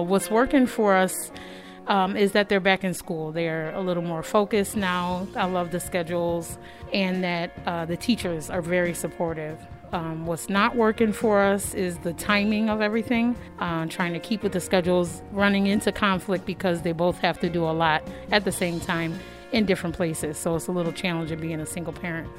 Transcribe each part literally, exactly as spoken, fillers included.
what's working for us um, is that they're back in school. They're a little more focused now. I love the schedules, and that uh, the teachers are very supportive. Um, what's not working for us is the timing of everything, uh, trying to keep with the schedules, running into conflict because they both have to do a lot at the same time in different places. So it's a little challenging being a single parent.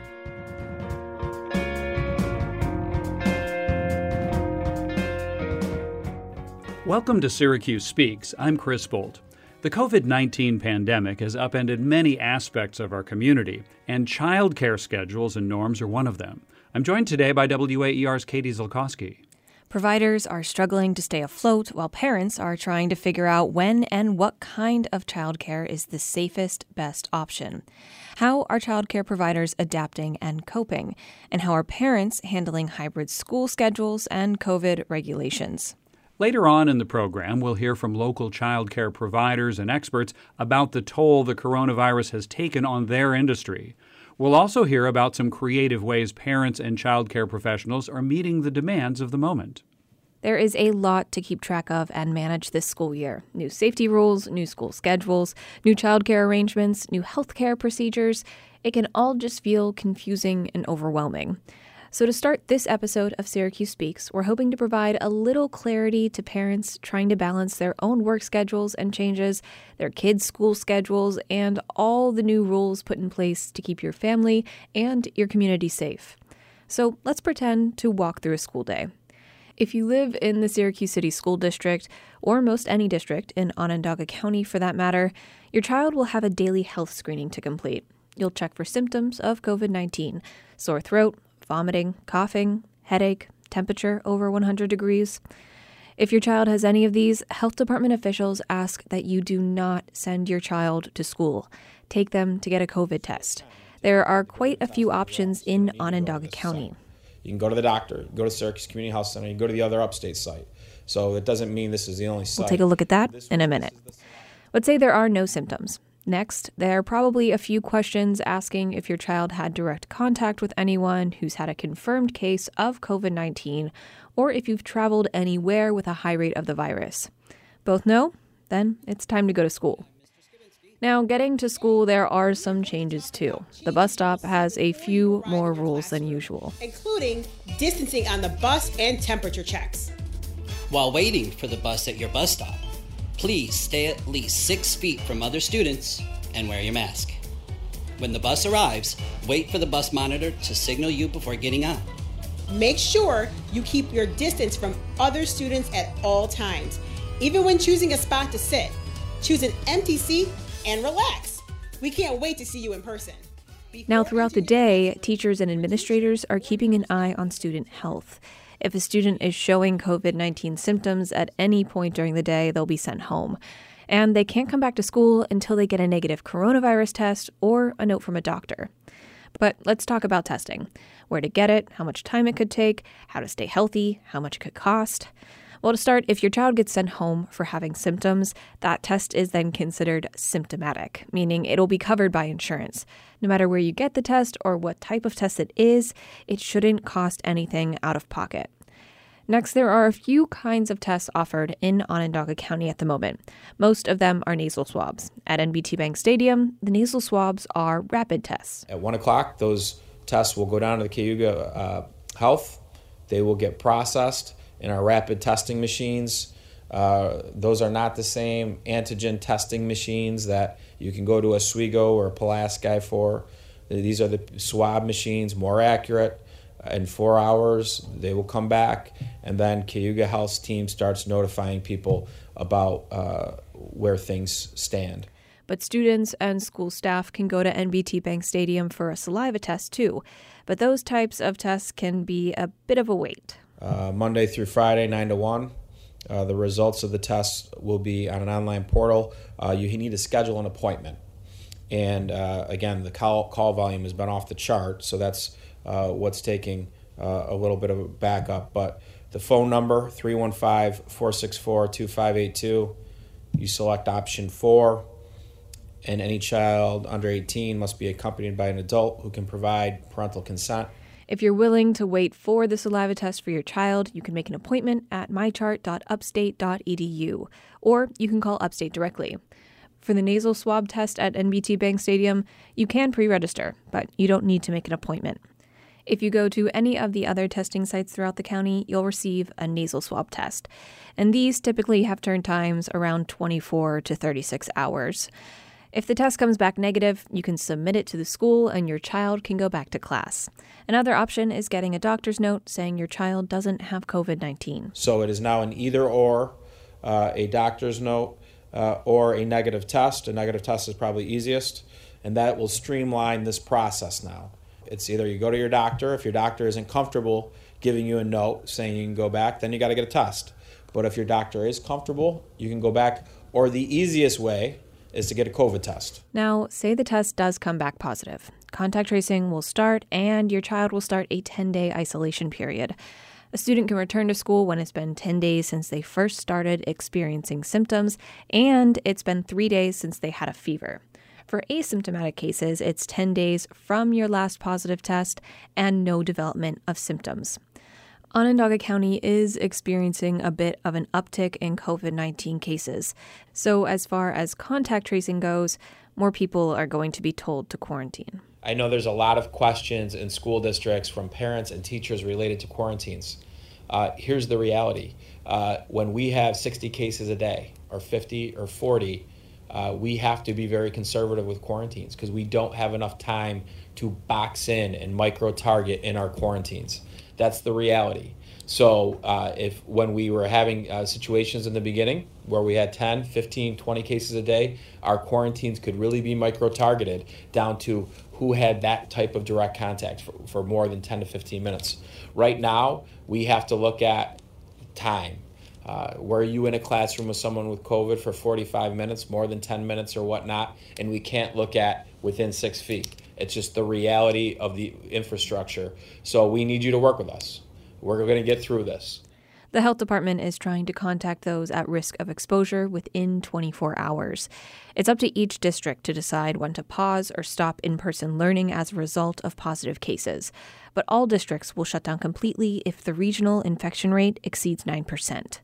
Welcome to Syracuse Speaks. I'm Chris Bolt. The covid nineteen pandemic has upended many aspects of our community, and child care schedules and norms are one of them. I'm joined today by W A E R's Katie Zielkowski. Providers are struggling to stay afloat while parents are trying to figure out when and what kind of childcare is the safest, best option. How are childcare providers adapting and coping? And how are parents handling hybrid school schedules and COVID regulations? Later on in the program, we'll hear from local child care providers and experts about the toll the coronavirus has taken on their industry. We'll also hear about some creative ways parents and child care professionals are meeting the demands of the moment. There is a lot to keep track of and manage this school year. New safety rules, new school schedules, new child care arrangements, new health care procedures. It can all just feel confusing and overwhelming. So to start this episode of Syracuse Speaks, we're hoping to provide a little clarity to parents trying to balance their own work schedules and changes, their kids' school schedules, and all the new rules put in place to keep your family and your community safe. So let's pretend to walk through a school day. If you live in the Syracuse City School District, or most any district in Onondaga County for that matter, your child will have a daily health screening to complete. You'll check for symptoms of covid nineteen, sore throat, vomiting, coughing, headache, temperature over one hundred degrees. If your child has any of these, health department officials ask that you do not send your child to school. Take them to get a COVID test. There are quite a few options in Onondaga County. You can go to the doctor, go to Syracuse Community Health Center, you can go to the other upstate site. So it doesn't mean this is the only site. We'll take a look at that in a minute. Let's say there are no symptoms. Next, there are probably a few questions asking if your child had direct contact with anyone who's had a confirmed case of covid nineteen, or if you've traveled anywhere with a high rate of the virus. Both no? Then it's time to go to school. Now, getting to school, there are some changes too. The bus stop has a few more rules than usual, including distancing on the bus and temperature checks. While waiting for the bus at your bus stop, please stay at least six feet from other students and wear your mask. When the bus arrives, wait for the bus monitor to signal you before getting on. Make sure you keep your distance from other students at all times. Even when choosing a spot to sit, choose an empty seat and relax. We can't wait to see you in person. Before now, throughout the day, teachers and administrators are keeping an eye on student health. If a student is showing covid nineteen symptoms at any point during the day, they'll be sent home. And they can't come back to school until they get a negative coronavirus test or a note from a doctor. But let's talk about testing. Where to get it, how much time it could take, how to stay healthy, how much it could cost. Well, to start, if your child gets sent home for having symptoms, that test is then considered symptomatic, meaning it'll be covered by insurance. No matter where you get the test or what type of test it is, it shouldn't cost anything out of pocket. Next, there are a few kinds of tests offered in Onondaga County at the moment. Most of them are nasal swabs. At N B T Bank Stadium, the nasal swabs are rapid tests. At one o'clock, those tests will go down to the Cayuga uh, Health. They will get processed in our rapid testing machines. Uh, those are not the same antigen testing machines that you can go to Oswego or Pulaski for. These are the swab machines, more accurate. In four hours, they will come back, and then Cayuga Health's team starts notifying people about uh, where things stand. But students and school staff can go to N B T Bank Stadium for a saliva test too. But those types of tests can be a bit of a wait. Uh, Monday through Friday, nine to one. Uh, the results of the tests will be on an online portal. Uh, you need to schedule an appointment. And uh, again, the call, call volume has been off the chart, so that's uh, what's taking uh, a little bit of a backup. But the phone number, three one five, four six four, two five eight two. You select option four, and any child under eighteen must be accompanied by an adult who can provide parental consent. If you're willing to wait for the saliva test for your child, you can make an appointment at my chart dot upstate dot e d u, or you can call Upstate directly. For the nasal swab test at N B T Bank Stadium, you can pre-register, but you don't need to make an appointment. If you go to any of the other testing sites throughout the county, you'll receive a nasal swab test, and these typically have turn times around twenty-four to thirty-six hours. If the test comes back negative, you can submit it to the school and your child can go back to class. Another option is getting a doctor's note saying your child doesn't have covid nineteen. So it is now an either or, uh, a doctor's note uh, or a negative test. A negative test is probably easiest, and that will streamline this process now. It's either you go to your doctor. If your doctor isn't comfortable giving you a note saying you can go back, then you got to get a test. But if your doctor is comfortable, you can go back. Or the easiest way is to get a COVID test. Now, say the test does come back positive. Contact tracing will start, and your child will start a ten-day isolation period. A student can return to school when it's been ten days since they first started experiencing symptoms, and it's been three days since they had a fever. For asymptomatic cases, it's ten days from your last positive test and no development of symptoms. Onondaga County is experiencing a bit of an uptick in covid nineteen cases. So as far as contact tracing goes, more people are going to be told to quarantine. I know there's a lot of questions in school districts from parents and teachers related to quarantines. Uh, here's the reality. Uh, when we have sixty cases a day, or fifty or forty, uh, we have to be very conservative with quarantines because we don't have enough time to box in and micro-target in our quarantines. That's the reality. So uh, if when we were having uh, situations in the beginning where we had ten, fifteen, twenty cases a day, our quarantines could really be micro-targeted down to who had that type of direct contact for, for more than ten to fifteen minutes. Right now, we have to look at time. Uh, were you in a classroom with someone with COVID for forty-five minutes, more than ten minutes or whatnot, and we can't look at within six feet. It's just the reality of the infrastructure. So we need you to work with us. We're going to get through this. The health department is trying to contact those at risk of exposure within twenty-four hours. It's up to each district to decide when to pause or stop in-person learning as a result of positive cases. But all districts will shut down completely if the regional infection rate exceeds nine percent.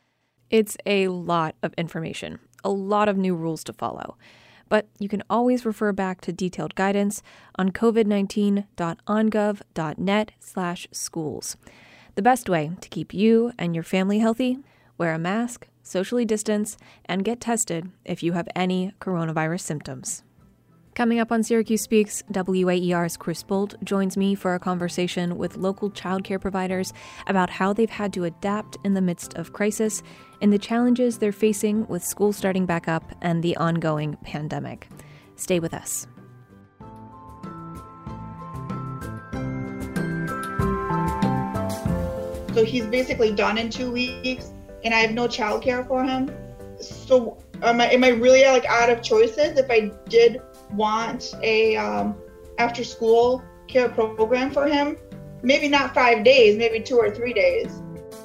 It's a lot of information, a lot of new rules to follow. But you can always refer back to detailed guidance on covid nineteen dot ongov dot net slash schools. The best way to keep you and your family healthy: wear a mask, socially distance, and get tested if you have any coronavirus symptoms. Coming up on Syracuse Speaks, W A E R's Chris Bolt joins me for a conversation with local childcare providers about how they've had to adapt in the midst of crisis and the challenges they're facing with school starting back up and the ongoing pandemic. Stay with us. So he's basically done in two weeks, and I have no childcare for him. So am I, am I really like out of choices if I did want a um, after school care program for him? Maybe not five days, maybe two or three days.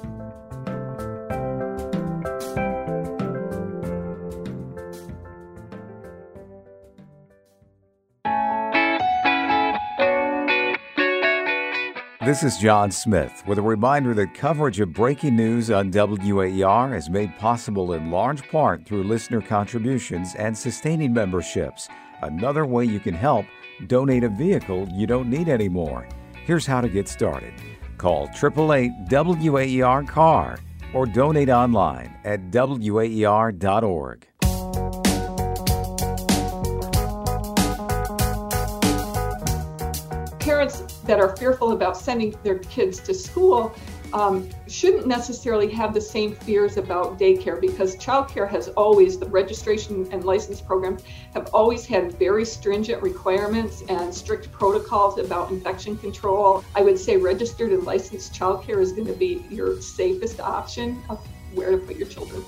This is John Smith with a reminder that coverage of breaking news on W A E R is made possible in large part through listener contributions and sustaining memberships. Another way you can help: donate a vehicle you don't need anymore. Here's how to get started. Call eight eight eight W A E R C A R or donate online at W A E R dot org. Parents that are fearful about sending their kids to school um, shouldn't necessarily have the same fears about daycare, because childcare has always, the registration and license programs have always had very stringent requirements and strict protocols about infection control. I would say registered and licensed childcare is going to be your safest option of where to put your children.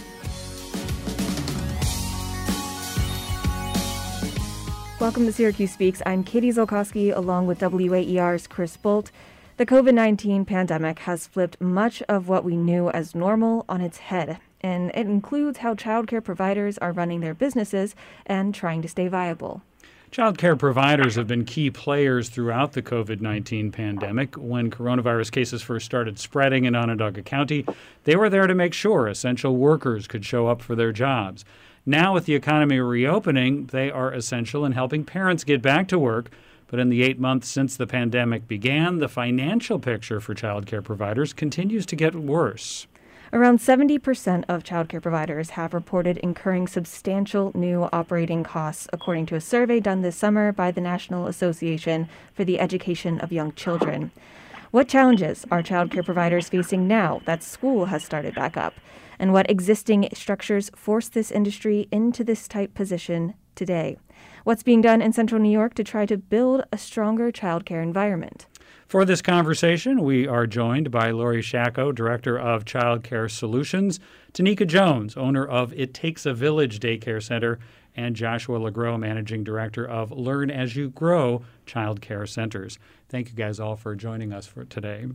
Welcome to Syracuse Speaks. I'm Katie Zolkowski, along with W A E R's Chris Bolt. The covid nineteen pandemic has flipped much of what we knew as normal on its head, and it includes how childcare providers are running their businesses and trying to stay viable. Child care providers have been key players throughout the COVID nineteen pandemic. When coronavirus cases first started spreading in Onondaga County, they were there to make sure essential workers could show up for their jobs. Now, with the economy reopening, they are essential in helping parents get back to work. But in the eight months since the pandemic began, the financial picture for child care providers continues to get worse. Around seventy percent of childcare providers have reported incurring substantial new operating costs, according to a survey done this summer by the National Association for the Education of Young Children. What challenges are childcare providers facing now that school has started back up? And what existing structures force this industry into this tight position today? What's being done in Central New York to try to build a stronger childcare environment? For this conversation, we are joined by Lori Shacko, Director of Child Care Solutions, Tanika Jones, owner of It Takes a Village Daycare Center, and Joshua LeGros, Managing Director of Learn As You Grow Child Care Centers. Thank you guys all for joining us for today.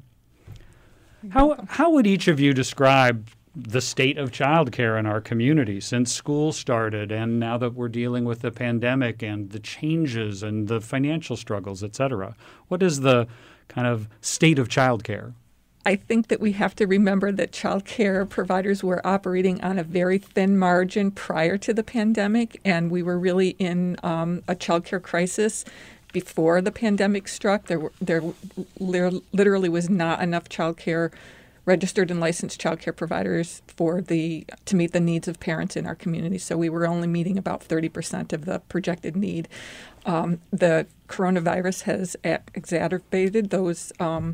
How, how would each of you describe the state of child care in our community since school started and now that we're dealing with the pandemic and the changes and the financial struggles, et cetera? What is the kind of state of child care? I think that we have to remember that child care providers were operating on a very thin margin prior to the pandemic, and we were really in um, a child care crisis before the pandemic struck. There were, there literally was not enough child care registered and licensed child care providers for the to meet the needs of parents in our community. So we were only meeting about thirty percent of the projected need. Um, the coronavirus has a- exacerbated those um,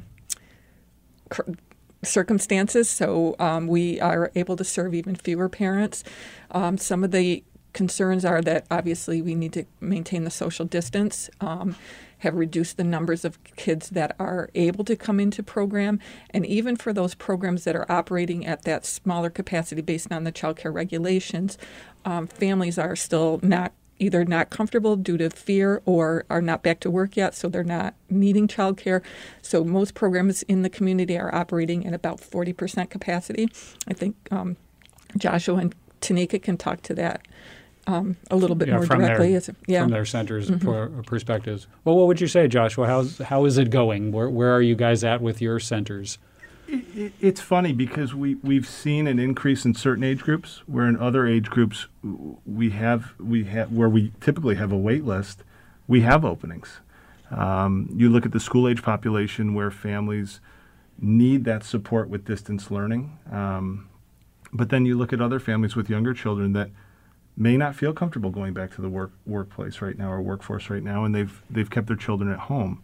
cr- circumstances, so um, we are able to serve even fewer parents. Um, some of the concerns are that obviously we need to maintain the social distance, um, have reduced the numbers of kids that are able to come into program, and even for those programs that are operating at that smaller capacity based on the child care regulations, um, families are still not either not comfortable due to fear or are not back to work yet, so they're not needing child care. So most programs in the community are operating at about forty percent capacity. I think um, Joshua and Tanika can talk to that um, a little bit yeah, more from directly. Their, As a, yeah. From their centers' Mm-hmm. per- perspectives. Well, what would you say, Joshua? How's, how is it going? Where, where are you guys at with your centers? It, it's funny because we, we've seen an increase in certain age groups, where in other age groups we have we have where we typically have a wait list, we have openings. Um, you look at the school age population where families need that support with distance learning, um, but then you look at other families with younger children that may not feel comfortable going back to the work workplace right now or workforce right now, and they've they've kept their children at home.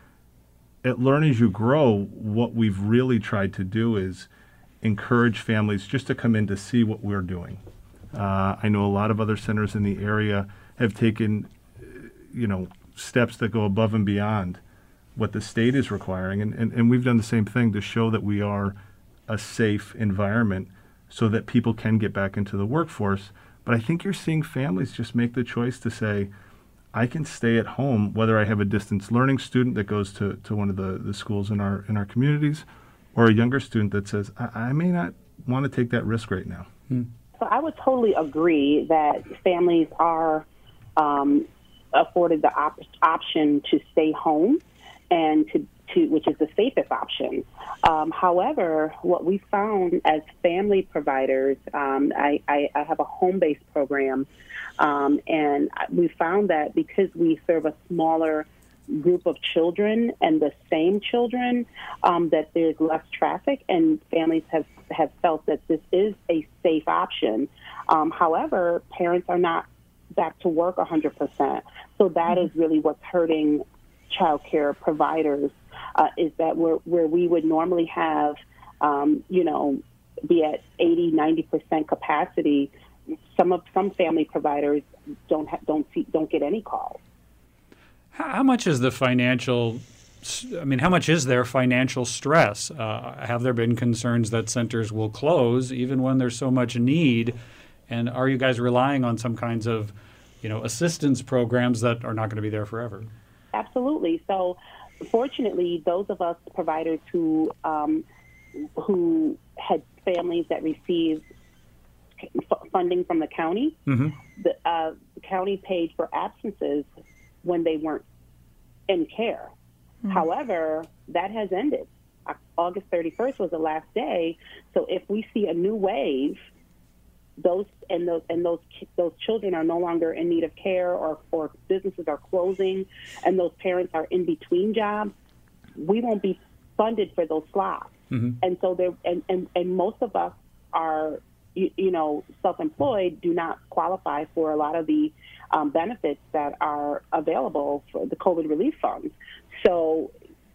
At Learn As You Grow, what we've really tried to do is encourage families just to come in to see what we're doing. Uh, I know a lot of other centers in the area have taken, you know, steps that go above and beyond what the state is requiring, and, and, and we've done the same thing to show that we are a safe environment so that people can get back into the workforce. But I think you're seeing families just make the choice to say, I can stay at home, whether I have a distance learning student that goes to, to one of the, the schools in our in our communities, or a younger student that says, I, I may not want to take that risk right now. Hmm. So I would totally agree that families are um, afforded the op- option to stay home, and to, to which is the safest option. Um, however, what we found as family providers, um, I, I, I have a home-based program. Um, and we found that because we serve a smaller group of children and the same children, um, that there's less traffic, and families have, have felt that this is a safe option. Um, however, parents are not back to work one hundred percent. So that is really what's hurting child care providers, uh, is that we're, where we would normally have, um, you know, be at eighty, ninety percent capacity, Some of some family providers don't ha- don't see, don't get any calls. How much is the financial? I mean, how much is there financial stress? Uh, have there been concerns that centers will close even when there's so much need? And are you guys relying on some kinds of, you know, assistance programs that are not going to be there forever? Absolutely. So, fortunately, those of us providers who um, who had families that received funding from the county, mm-hmm. the, uh, the county paid for absences when they weren't in care. Mm-hmm. However, that has ended. August thirty-first was the last day. So if we see a new wave, those and those and those those children are no longer in need of care, or, or businesses are closing, and those parents are in between jobs, we won't be funded for those slots. Mm-hmm. And so there, and, and, and most of us are, you, you know, self-employed, do not qualify for a lot of the um, benefits that are available for the COVID relief funds. So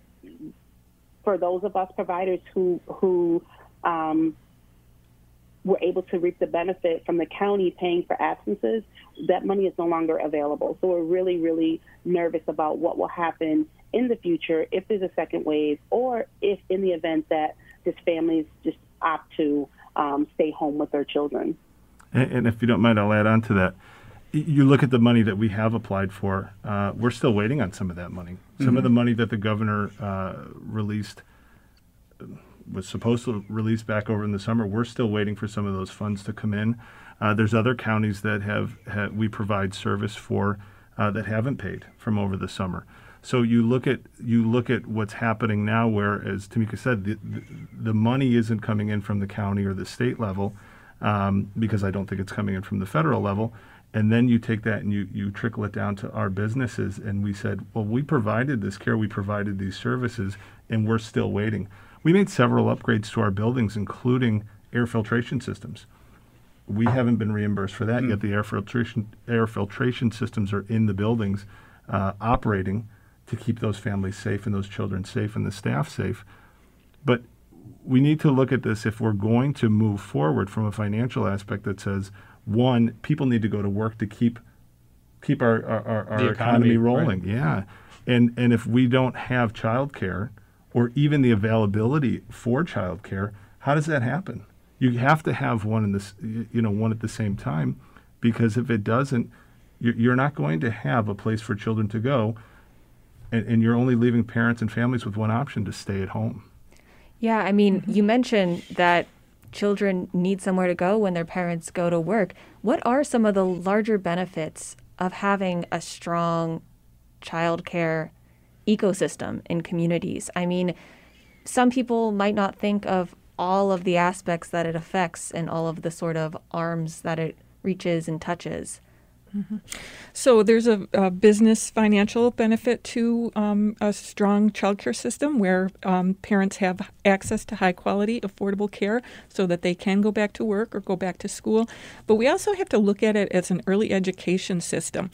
for those of us providers who who um, were able to reap the benefit from the county paying for absences, that money is no longer available. So we're really, really nervous about what will happen in the future if there's a second wave, or if in the event that these families just opt to um, stay home with their children. And, and if you don't mind, I'll add on to that. You look at the money that we have applied for, uh, we're still waiting on some of that money. Some mm-hmm. of the money that the governor uh, released, was supposed to release back over in the summer, we're still waiting for some of those funds to come in. Uh, there's other counties that have, have we provide service for uh, that haven't paid from over the summer. So you look at you look at what's happening now, where, as Tamika said, the, the, the money isn't coming in from the county or the state level, um, because I don't think it's coming in from the federal level. And then you take that and you, you trickle it down to our businesses, and we said, well, we provided this care, we provided these services, and we're still waiting. We made several upgrades to our buildings, including air filtration systems. We haven't been reimbursed for that mm. yet. The air filtration air filtration systems are in the buildings, uh, operating to keep those families safe and those children safe and the staff safe. But we need to look at this if we're going to move forward from a financial aspect that says, one, people need to go to work to keep keep our, our, our, our economy, economy rolling. Right. Yeah. And and if we don't have childcare or even the availability for childcare, how does that happen? You have to have one in this, you know, one at the same time, because if it doesn't, you're, you're not going to have a place for children to go, and, and you're only leaving parents and families with one option: to stay at home. Yeah, I mean, you mentioned that children need somewhere to go when their parents go to work. What are some of the larger benefits of having a strong childcare ecosystem in communities? I mean, some people might not think of all of the aspects that it affects and all of the sort of arms that it reaches and touches. Mm-hmm. So there's a, a business financial benefit to um, a strong childcare system where um, parents have access to high quality, affordable care so that they can go back to work or go back to school. But we also have to look at it as an early education system.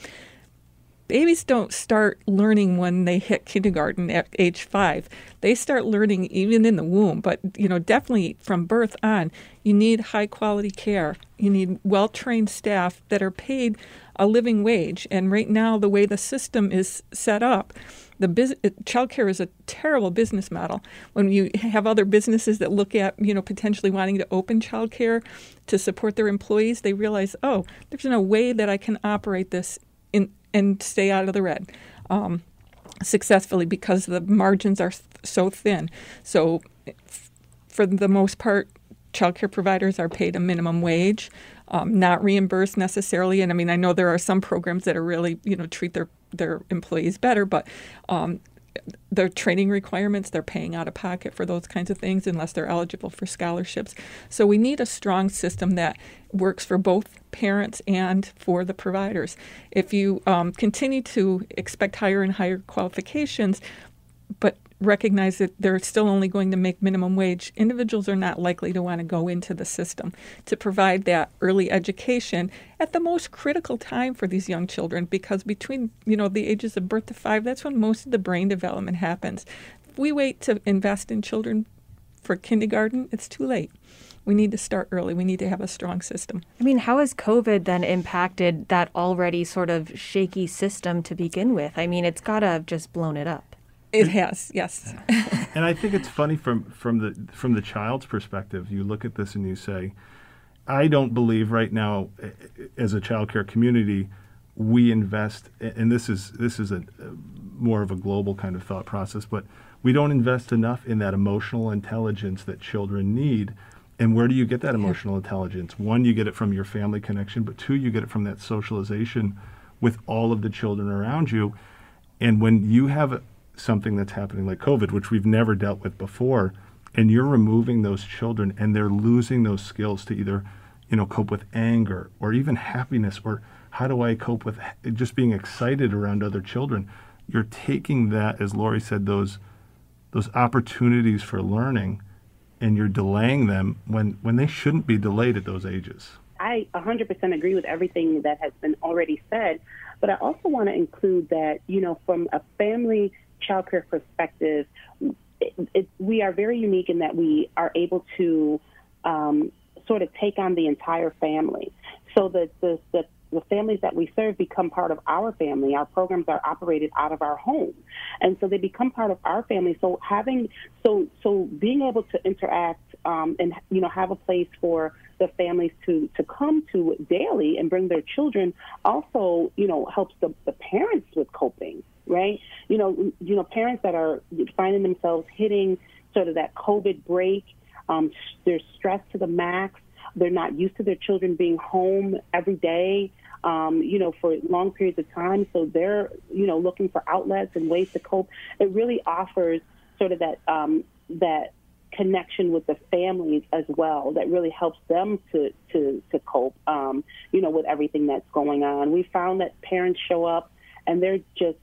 Babies don't start learning when they hit kindergarten at age five. They start learning even in the womb, but you know, definitely from birth on. You need high quality care. You need well-trained staff that are paid a living wage. And right now, the way the system is set up, the biz- childcare is a terrible business model. When you have other businesses that look at, you know, potentially wanting to open childcare to support their employees, they realize, oh, there's no way that I can operate this in and stay out of the red um, successfully because the margins are th- so thin. So f- for the most part, childcare providers are paid a minimum wage, um, not reimbursed necessarily. And I mean, I know there are some programs that are really, you know, treat their, their employees better, but um, their training requirements, they're paying out of pocket for those kinds of things unless they're eligible for scholarships. So we need a strong system that works for both parents and for the providers. If you um, continue to expect higher and higher qualifications, but recognize that they're still only going to make minimum wage, individuals are not likely to want to go into the system to provide that early education at the most critical time for these young children, because between, you know, the ages of birth to five, that's when most of the brain development happens. If we wait to invest in children for kindergarten, it's too late. We need to start early. We need to have a strong system. I mean, how has COVID then impacted that already sort of shaky system to begin with? I mean, it's got to have just blown it up. It has, yes. And I think it's funny from, from the from the child's perspective. You look at this and you say, I don't believe right now, as a child care community, we invest, and this is this is a, a more of a global kind of thought process, but we don't invest enough in that emotional intelligence that children need. And where do you get that emotional intelligence? One, you get it from your family connection, but two, you get it from that socialization with all of the children around you. And when you have something that's happening like COVID, which we've never dealt with before, and you're removing those children and they're losing those skills to either, you know, cope with anger or even happiness, or how do I cope with just being excited around other children? You're taking that, as Lori said, those those opportunities for learning, and you're delaying them when, when they shouldn't be delayed at those ages. I one hundred percent agree with everything that has been already said, but I also want to include that, you know, from a family child care perspective, it, it, we are very unique in that we are able to um, sort of take on the entire family. So that the, the, the families that we serve become part of our family. Our programs are operated out of our home. And so they become part of our family. So having, so, so being able to interact um, and, you know, have a place for the families to, to come to daily and bring their children also, you know, helps the, the parents with coping, right? You know, you know, parents that are finding themselves hitting sort of that COVID break, um, they're stressed to the max. They're not used to their children being home every day, um, you know, for long periods of time. So they're, you know, looking for outlets and ways to cope. It really offers sort of that um, that connection with the families as well that really helps them to to, to cope, um, you know, with everything that's going on. We found that parents show up and they're just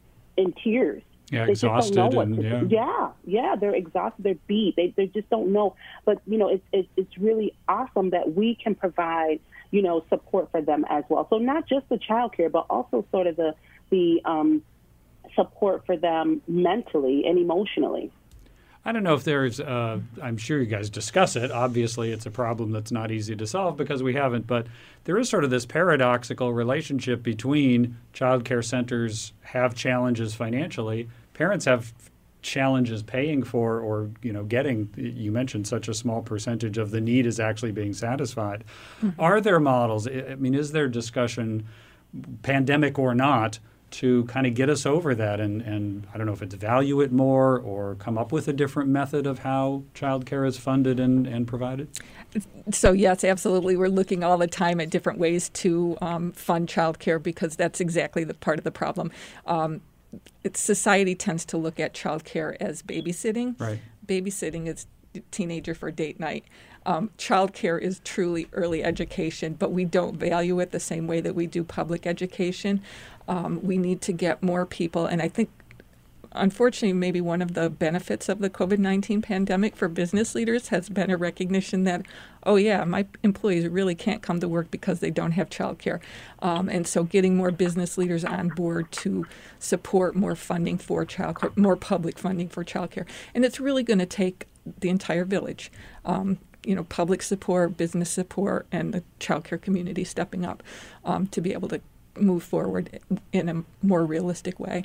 in tears. Yeah, they exhausted. Just don't know what and, to, yeah. yeah, yeah, they're exhausted. They're beat. They they just don't know. But you know, it's it's it's really awesome that we can provide, you know, support for them as well. So not just the child care, but also sort of the the um, support for them mentally and emotionally. I don't know if there's, uh, I'm sure you guys discuss it. Obviously, it's a problem that's not easy to solve because we haven't, but there is sort of this paradoxical relationship between child care centers have challenges financially, parents have challenges paying for or, you know, getting, you mentioned such a small percentage of the need is actually being satisfied. Mm-hmm. Are there models? I mean, is there discussion, pandemic or not, to kind of get us over that and, and I don't know if it's value it more or come up with a different method of how child care is funded and, and provided? So, yes, absolutely. We're looking all the time at different ways to um, fund child care because that's exactly the part of the problem. Um, it's, society tends to look at child care as babysitting. Right. Babysitting is teenager for date night. Um, child care is truly early education, but we don't value it the same way that we do public education. Um, we need to get more people, and I think, unfortunately, maybe one of the benefits of the COVID nineteen pandemic for business leaders has been a recognition that, oh yeah, my employees really can't come to work because they don't have child care. Um, and so getting more business leaders on board to support more funding for child care, more public funding for child care. And it's really going to take the entire village. Um, you know, public support, business support, and the child care community stepping up um, to be able to move forward in a more realistic way.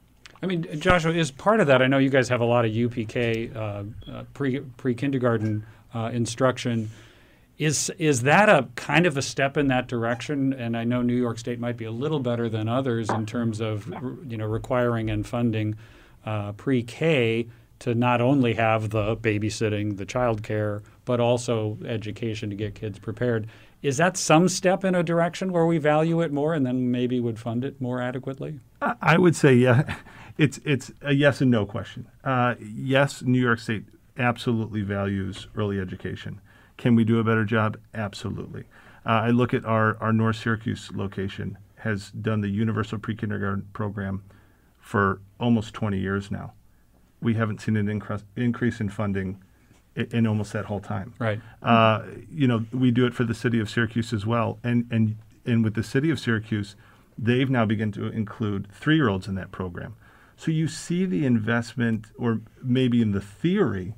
I mean, Joshua, is part of that, I know you guys have a lot of U P K uh, uh, pre, pre-kindergarten uh, instruction. Is is that a kind of a step in that direction? And I know New York State might be a little better than others in terms of, you know, requiring and funding uh, pre-K to not only have the babysitting, the child care, but also education to get kids prepared. Is that some step in a direction where we value it more and then maybe would fund it more adequately? I would say, yeah, it's it's a yes and no question. Uh, yes, New York State absolutely values early education. Can we do a better job? Absolutely. Uh, I look at our, our North Syracuse location, has done the universal pre-kindergarten program for almost twenty years now. We haven't seen an increase, increase in funding in, in almost that whole time. Right. Uh, you know, we do it for the city of Syracuse as well. And, and, and with the city of Syracuse, they've now begun to include three-year-olds in that program. So you see the investment, or maybe in the theory,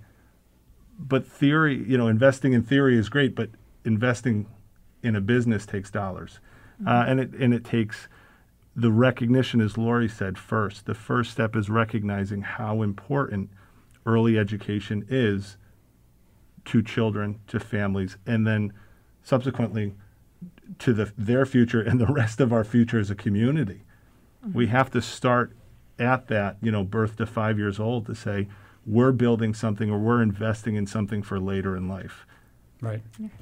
but theory, you know, investing in theory is great, but investing in a business takes dollars. Mm-hmm. Uh, and it and it takes the recognition, as Lori said, first. The first step is recognizing how important early education is to children, to families, and then subsequently to the, their future and the rest of our future as a community. Mm-hmm. We have to start at that, you know, birth to five years old to say, we're building something or we're investing in something for later in life. Right.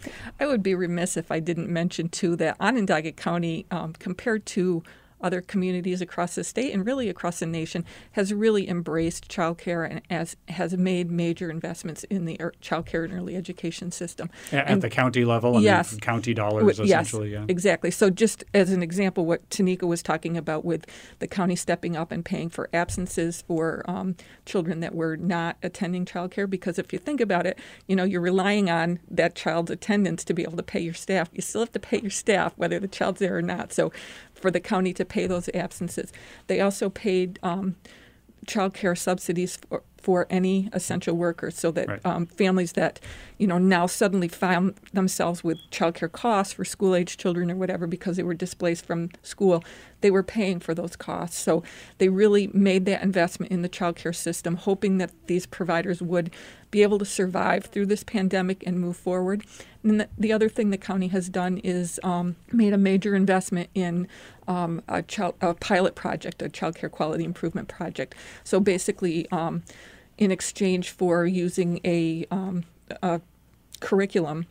I would be remiss if I didn't mention, too, that Onondaga County, um, compared to other communities across the state and really across the nation, has really embraced childcare and as, has made major investments in the er, childcare and early education system. At and, the county level? I yes. mean, county dollars, essentially. Yes, yeah. exactly. So just as an example, what Tanika was talking about with the county stepping up and paying for absences for um, children that were not attending childcare, because if you think about it, you know, you're relying on that child's attendance to be able to pay your staff. You still have to pay your staff whether the child's there or not. So for the county to pay those absences. They also paid um, child care subsidies for, for any essential workers, so that right. um, families that, you know, now suddenly found themselves with child care costs for school-age children or whatever because they were displaced from school, they were paying for those costs. So they really made that investment in the child care system, hoping that these providers would be able to survive through this pandemic and move forward. And the, the other thing the county has done is um, made a major investment in um, a, child, a pilot project, a child care quality improvement project. So basically, um, in exchange for using a, um, a curriculum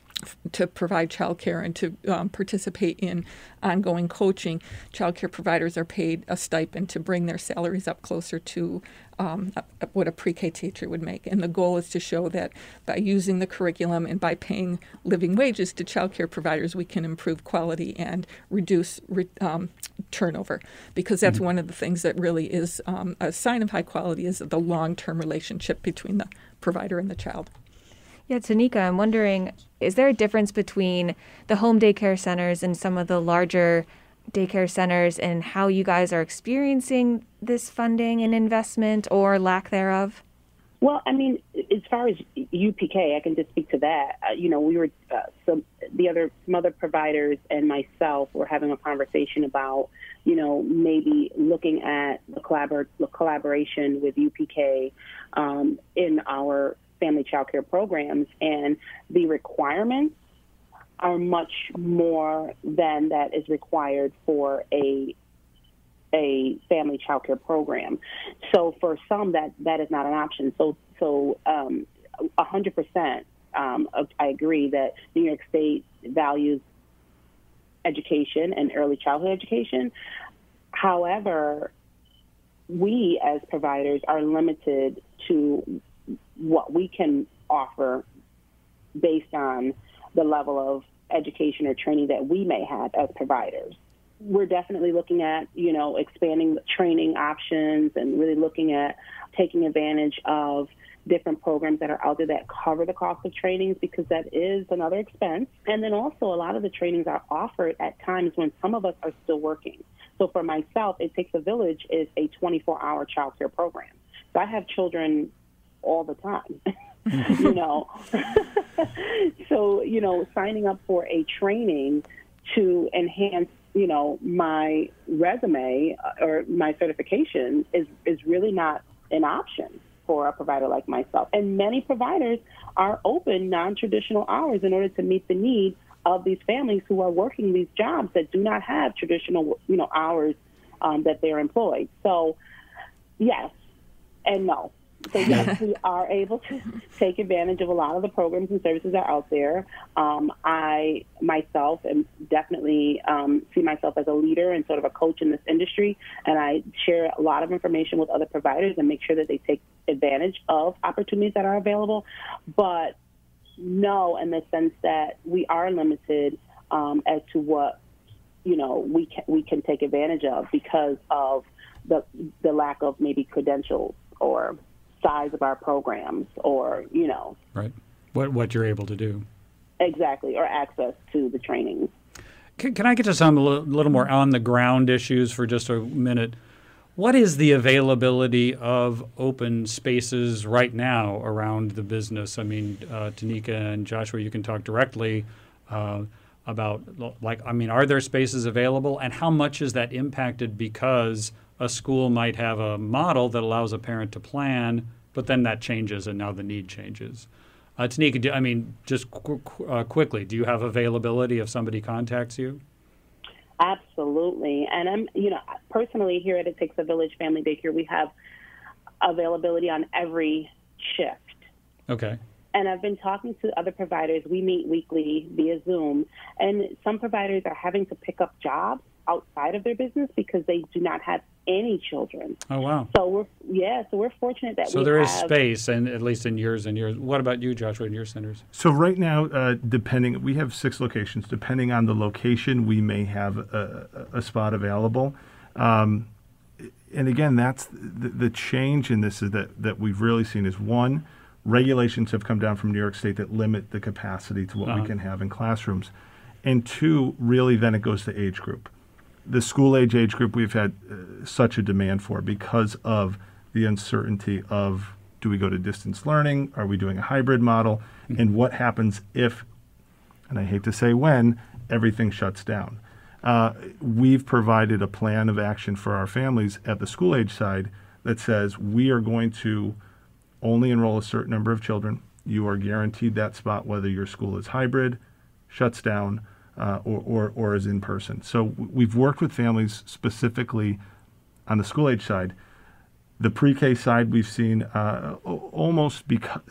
to provide child care and to um, participate in ongoing coaching, child care providers are paid a stipend to bring their salaries up closer to um, what a pre-K teacher would make. And the goal is to show that by using the curriculum and by paying living wages to child care providers, we can improve quality and reduce re- um, turnover, because that's mm-hmm. one of the things that really is um, a sign of high quality is the long-term relationship between the provider and the child. Yeah, Tanika, I'm wondering, is there a difference between the home daycare centers and some of the larger daycare centers and how you guys are experiencing this funding and investment or lack thereof? Well, I mean, as far as U P K, I can just speak to that. Uh, you know, we were, uh, some, the other, some other providers and myself were having a conversation about, you know, maybe looking at the, collabor- the collaboration with U P K um, in our family child care programs, and the requirements are much more than that is required for a a family child care program. So for some, that, that is not an option. So so um, one hundred percent um, I agree that New York State values education and early childhood education. However, we as providers are limited to what we can offer based on the level of education or training that we may have as providers. We're definitely looking at, you know, expanding the training options and really looking at taking advantage of different programs that are out there that cover the cost of trainings, because that is another expense. And then also a lot of the trainings are offered at times when some of us are still working. So for myself, It Takes a Village is a twenty-four hour child care program. So I have children all the time, you know. So, you know, signing up for a training to enhance, you know, my resume or my certification is, is really not an option for a provider like myself. And many providers are open non-traditional hours in order to meet the need of these families who are working these jobs that do not have traditional, you know, hours um, that they're employed. So, yes and no. So yes, we are able to take advantage of a lot of the programs and services that are out there. Um, I myself am definitely um, see myself as a leader and sort of a coach in this industry, and I share a lot of information with other providers and make sure that they take advantage of opportunities that are available. But no, in the sense that we are limited um, as to what, you know, we can, we can take advantage of because of the the lack of maybe credentials or size of our programs, or, you know. Right. What what you're able to do. Exactly, or access to the trainings. Can, can I get to some a little, little more on-the-ground issues for just a minute? What is the availability of open spaces right now around the business? I mean, uh, Tanika and Joshua, you can talk directly uh, about, like, I mean, are there spaces available, and how much is that impacted because a school might have a model that allows a parent to plan, but then that changes and now the need changes. Uh, Tanika, do, I mean, just qu- qu- uh, quickly, do you have availability if somebody contacts you? Absolutely. And I'm, you know, personally here at It Takes a Village Family Daycare, we have availability on every shift. Okay. And I've been talking to other providers. We meet weekly via Zoom, and some providers are having to pick up jobs outside of their business because they do not have any children. Oh, wow. So we're yeah, so we're fortunate that so we there have, is space, and at least in yours and yours. What about you, Joshua, in your centers? So right now, uh, depending, we have six locations. Depending on the location, we may have a, a spot available. Um, and again, that's the, the change in this is that, that we've really seen is one, regulations have come down from New York State that limit the capacity to what uh-huh. we can have in classrooms. And two, really then it goes to age group. The school age age group we've had uh, such a demand for because of the uncertainty of do we go to distance learning? Are we doing a hybrid model? Mm-hmm. And what happens if, and I hate to say when, everything shuts down? Uh, we've provided a plan of action for our families at the school age side that says we are going to only enroll a certain number of children. You are guaranteed that spot whether your school is hybrid, shuts down, uh, or, or, or is in person. So w- we've worked with families specifically on the school age side. The pre-K side we've seen uh, almost because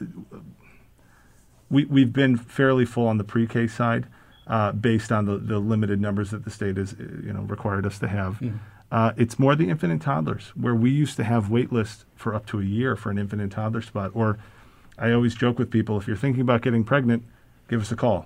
we, we've been fairly full on the pre-K side uh, based on the, the limited numbers that the state has you know, required us to have. Mm. Uh, it's more the infant and toddlers, where we used to have wait lists for up to a year for an infant and toddler spot. Or I always joke with people, if you're thinking about getting pregnant, give us a call.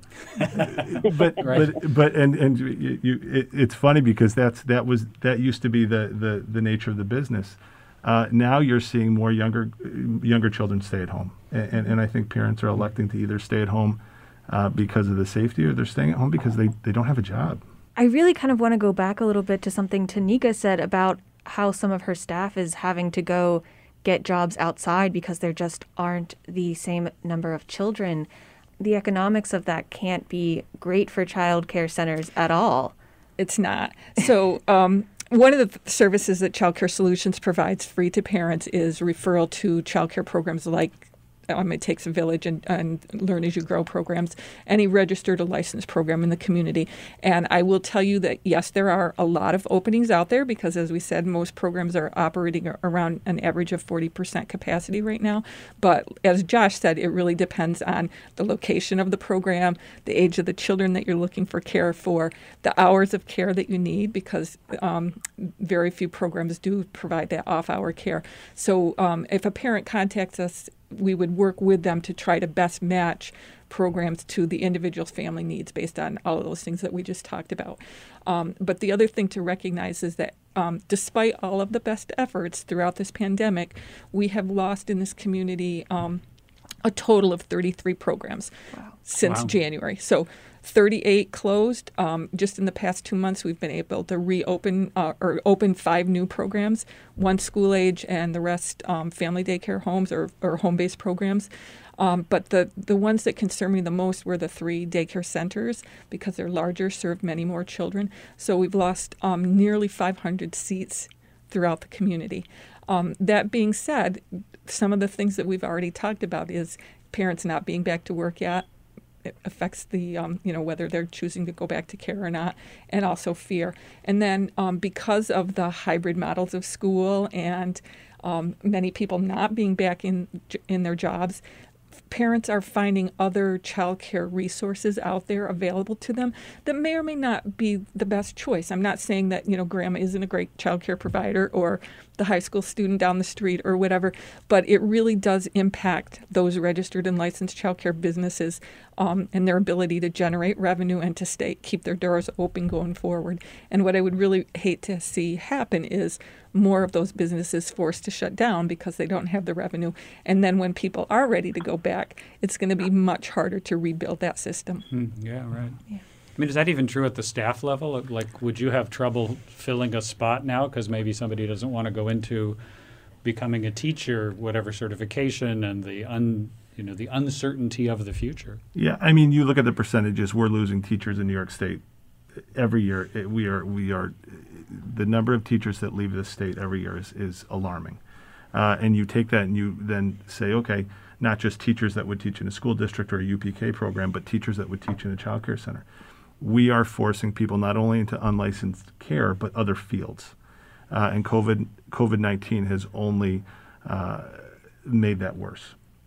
but right. but but and and you, you it, it's funny because that's that was that used to be the the, the nature of the business. Uh, now you're seeing more younger younger children stay at home, and, and, and I think parents are electing to either stay at home uh, because of the safety, or they're staying at home because they, they don't have a job. I really kind of want to go back a little bit to something Tanika said about how some of her staff is having to go get jobs outside because there just aren't the same number of children. The economics of that can't be great for child care centers at all. It's not. So um, one of the services that Child Care Solutions provides free to parents is referral to child care programs like Um, It Takes a Village and, and Learn As You Grow programs, any registered or licensed program in the community. And I will tell you that, yes, there are a lot of openings out there because, as we said, most programs are operating around an average of forty percent capacity right now. But as Josh said, it really depends on the location of the program, the age of the children that you're looking for care for, the hours of care that you need, because um, very few programs do provide that off-hour care. So um, if a parent contacts us, we would work with them to try to best match programs to the individual's family needs based on all of those things that we just talked about. Um, but the other thing to recognize is that um, despite all of the best efforts throughout this pandemic, we have lost in this community um, a total of thirty-three programs wow. since wow. January. So thirty-eight closed. Um, just in the past two months, we've been able to reopen uh, or open five new programs, one school age and the rest um, family daycare homes or, or home-based programs. Um, but the, the ones that concern me the most were the three daycare centers because they're larger, serve many more children. So we've lost um, nearly five hundred seats throughout the community. Um, that being said, some of the things that we've already talked about is parents not being back to work yet. It affects the, um, you know, whether they're choosing to go back to care or not, and also fear. And then um, because of the hybrid models of school and um, many people not being back in in their jobs, parents are finding other child care resources out there available to them that may or may not be the best choice. I'm not saying that, you know, grandma isn't a great child care provider or the high school student down the street or whatever, but it really does impact those registered and licensed child care businesses um, and their ability to generate revenue and to stay keep their doors open going forward. And what I would really hate to see happen is more of those businesses forced to shut down because they don't have the revenue. And then when people are ready to go back, it's going to be much harder to rebuild that system. Mm, yeah, right. Yeah. I mean, is that even true at the staff level? Like, would you have trouble filling a spot now because maybe somebody doesn't want to go into becoming a teacher, whatever certification, and the un, you know, the uncertainty of the future? Yeah, I mean, you look at the percentages. We're losing teachers in New York State every year. It, we are we are the number of teachers that leave this state every year is, is alarming. Uh, and you take that and you then say, okay, not just teachers that would teach in a school district or a U P K program, but teachers that would teach in a child care center. We are forcing people not only into unlicensed care, but other fields. Uh, and COVID, COVID nineteen has only uh, made that worse.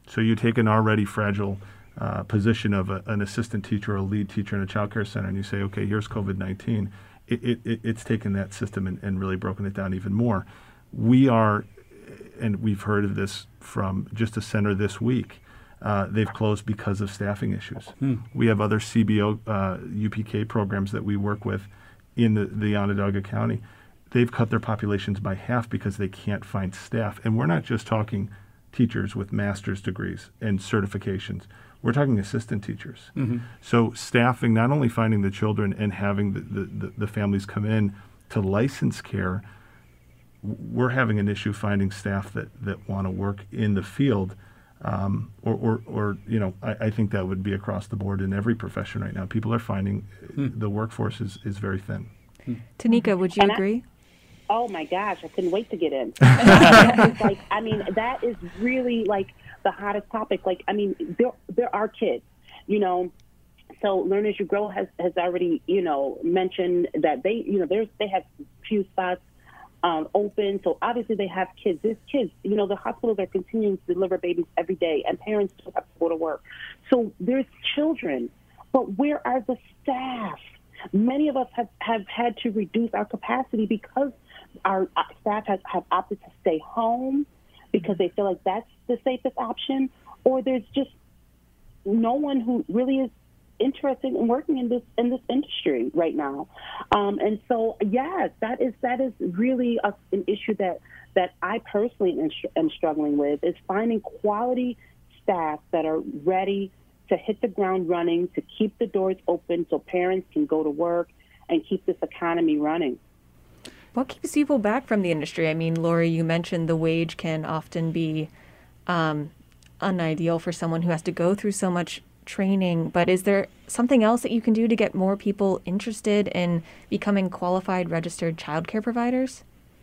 So you take an already fragile uh, position of a, an assistant teacher or a lead teacher in a child care center, and you say, okay, here's COVID nineteen. It, it, it, it's taken that system and, and really broken it down even more. We are, and we've heard of this from just a center this week, uh, they've closed because of staffing issues. Hmm. We have other C B O, uh, U P K programs that we work with in the, the Onondaga County. They've cut their populations by half because they can't find staff. And we're not just talking teachers with master's degrees and certifications. We're talking assistant teachers. Mm-hmm. So staffing, not only finding the children and having the, the, the families come in to license care, we're having an issue finding staff that, that want to work in the field. Um, or, or, or, you know, I, I think that would be across the board in every profession right now. People are finding hmm. the workforce is, is very thin. Hmm. Tanika, would you and agree? I, oh, my gosh, I couldn't wait to get in. It's like, I mean, that is really, like, the hottest topic. Like, I mean, there, there are kids, you know. So Learn As You Grow has, has already, you know, mentioned that they, you know, there's they have few spots Um, open. So obviously they have kids. There's kids, you know, the hospitals are continuing to deliver babies every day, and parents still have to go to work. So there's children, but where are the staff? Many of us have, have had to reduce our capacity because our staff has, have opted to stay home because they feel like that's the safest option, or there's just no one who really is interested in working in this in this industry right now, um, and so yes, that is that is really a, an issue that that I personally am, am struggling with, is finding quality staff that are ready to hit the ground running, to keep the doors open so parents can go to work and keep this economy running. What keeps people back from the industry? I mean, Lori, you mentioned the wage can often be um, unideal for someone who has to go through so much training, but is there something else that you can do to get more people interested in becoming qualified registered childcare providers?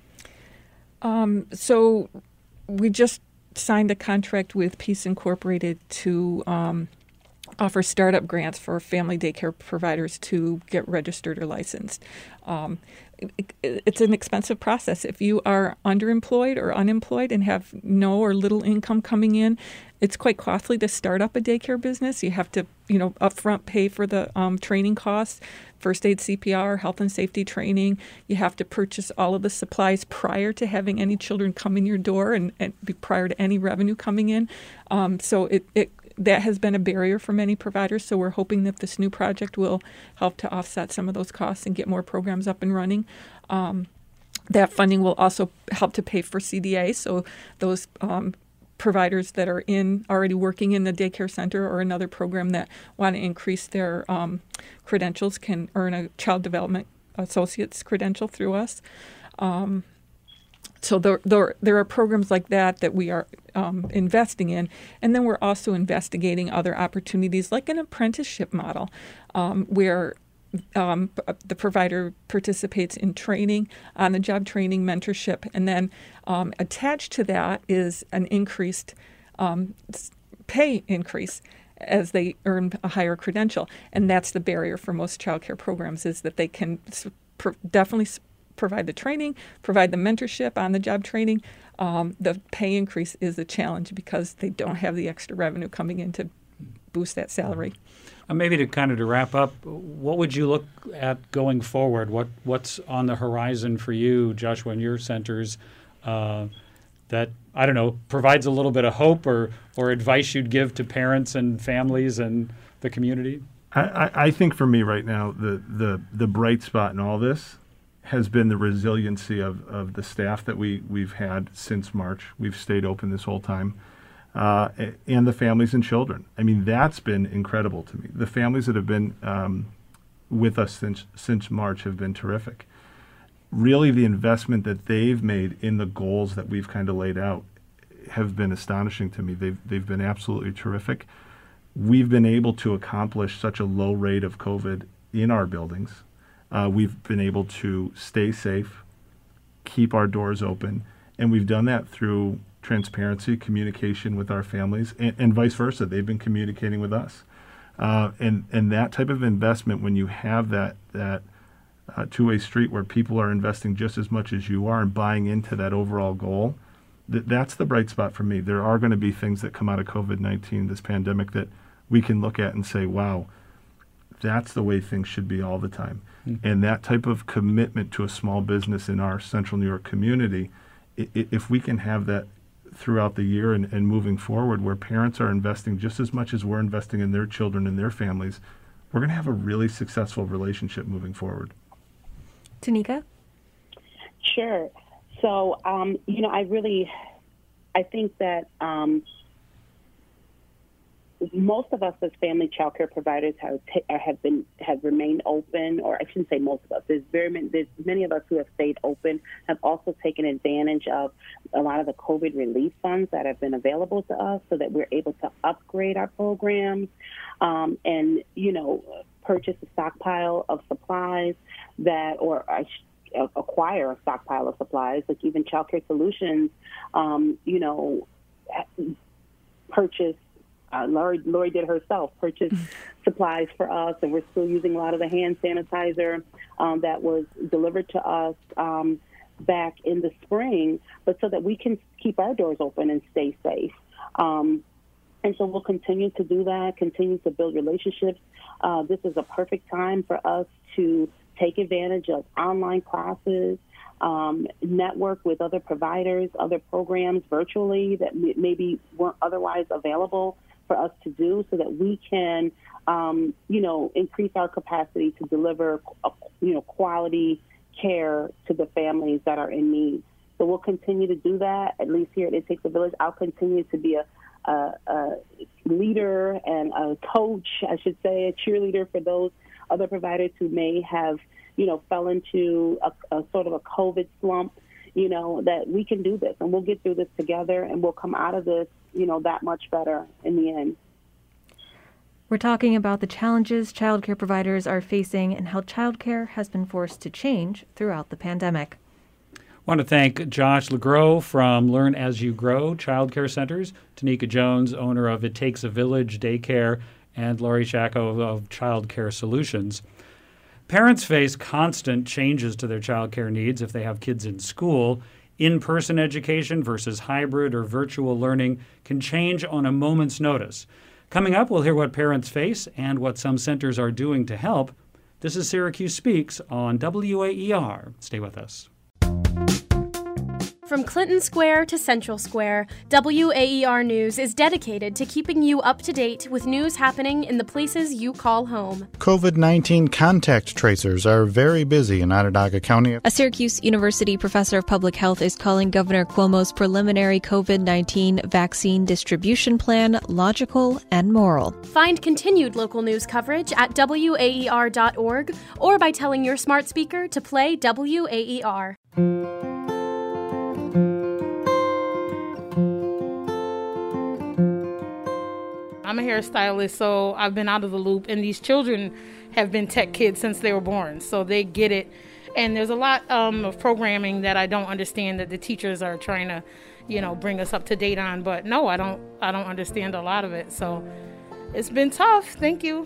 Um, so we just signed a contract with Peace Incorporated to um, offer startup grants for family daycare providers to get registered or licensed. Um, it, it's an expensive process. If you are underemployed or unemployed and have no or little income coming in, it's quite costly to start up a daycare business. You have to, you know, upfront pay for the um, training costs, first aid, C P R, health and safety training. You have to purchase all of the supplies prior to having any children come in your door and, and be prior to any revenue coming in. Um, so it, it that has been a barrier for many providers. So we're hoping that this new project will help to offset some of those costs and get more programs up and running. Um, that funding will also help to pay for C D A. So those um, providers that are in already working in the daycare center or another program that want to increase their um, credentials can earn a child development associate's credential through us. Um, so there, there, there are programs like that that we are um, investing in. And then we're also investigating other opportunities like an apprenticeship model um, where Um, the provider participates in training, on-the-job training, mentorship, and then um, attached to that is an increased um, pay increase as they earn a higher credential. And that's the barrier for most childcare programs, is that they can pr- definitely provide the training, provide the mentorship, on-the-job training. Um, the pay increase is a challenge because they don't have the extra revenue coming in to boost that salary. Uh, maybe to kind of to wrap up, what would you look at going forward? What what's on the horizon for you, Joshua, and your centers uh, that, I don't know, provides a little bit of hope or, or advice you'd give to parents and families and the community? I, I, I think for me right now, the, the, the bright spot in all this has been the resiliency of, of the staff that we, we've had since March. We've stayed open this whole time. Uh, and the families and children. I mean, that's been incredible to me. The families that have been um, with us since since March have been terrific. Really, the investment that they've made in the goals that we've kind of laid out have been astonishing to me. They've they've been absolutely terrific. We've been able to accomplish such a low rate of COVID in our buildings. Uh, we've been able to stay safe, keep our doors open, and we've done that through transparency, communication with our families, and, and vice versa. They've been communicating with us. Uh, and, and that type of investment, when you have that, that uh, two-way street where people are investing just as much as you are and buying into that overall goal, th- that's the bright spot for me. There are going to be things that come out of COVID nineteen, this pandemic, that we can look at and say, wow, that's the way things should be all the time. Mm-hmm. And that type of commitment to a small business in our Central New York community, I- if we can have that throughout the year and, and moving forward, where parents are investing just as much as we're investing in their children and their families, we're going to have a really successful relationship moving forward. Tanika? Sure. So, um, you know, I really, I think that um, most of us as family child care providers have t- have been have remained open, or I shouldn't say most of us. There's very many, there's many of us who have stayed open, have also taken advantage of a lot of the COVID relief funds that have been available to us, so that we're able to upgrade our programs um, and you know purchase a stockpile of supplies that, or I. Sh- acquire a stockpile of supplies, like even Child Care Solutions, um, you know, purchase, uh, Lori, Lori did herself, purchase supplies for us, and we're still using a lot of the hand sanitizer um, that was delivered to us um, back in the spring, but so that we can keep our doors open and stay safe. Um, and so we'll continue to do that, continue to build relationships. Uh, this is a perfect time for us to take advantage of online classes, um, network with other providers, other programs virtually that m- maybe weren't otherwise available for us to do, so that we can, um, you know, increase our capacity to deliver, a, you know, quality care to the families that are in need. So we'll continue to do that, at least here at It Takes a Village. I'll continue to be a, a, a leader and a coach, I should say, a cheerleader for those other providers who may have, you know, fell into a, a sort of a COVID slump, you know, that we can do this and we'll get through this together and we'll come out of this, you know, that much better in the end. We're talking about the challenges childcare providers are facing and how childcare has been forced to change throughout the pandemic. I want to thank Josh LeGros from Learn As You Grow Child Care Centers, Tanika Jones, owner of It Takes a Village Daycare, and Lori Shacko of Child Care Solutions. Parents face constant changes to their child care needs if they have kids in school. In-person education versus hybrid or virtual learning can change on a moment's notice. Coming up, we'll hear what parents face and what some centers are doing to help. This is Syracuse Speaks on W A E R. Stay with us. From Clinton Square to Central Square, W A E R News is dedicated to keeping you up to date with news happening in the places you call home. COVID nineteen contact tracers are very busy in Onondaga County. A Syracuse University professor of public health is calling Governor Cuomo's preliminary COVID nineteen vaccine distribution plan logical and moral. Find continued local news coverage at W A E R dot org or by telling your smart speaker to play W A E R. I'm a hairstylist, so I've been out of the loop, and these children have been tech kids since they were born, so they get it. And there's a lot um, of programming that I don't understand that the teachers are trying to, you know, bring us up to date on. But no, I don't. I don't understand a lot of it. So it's been tough. Thank you.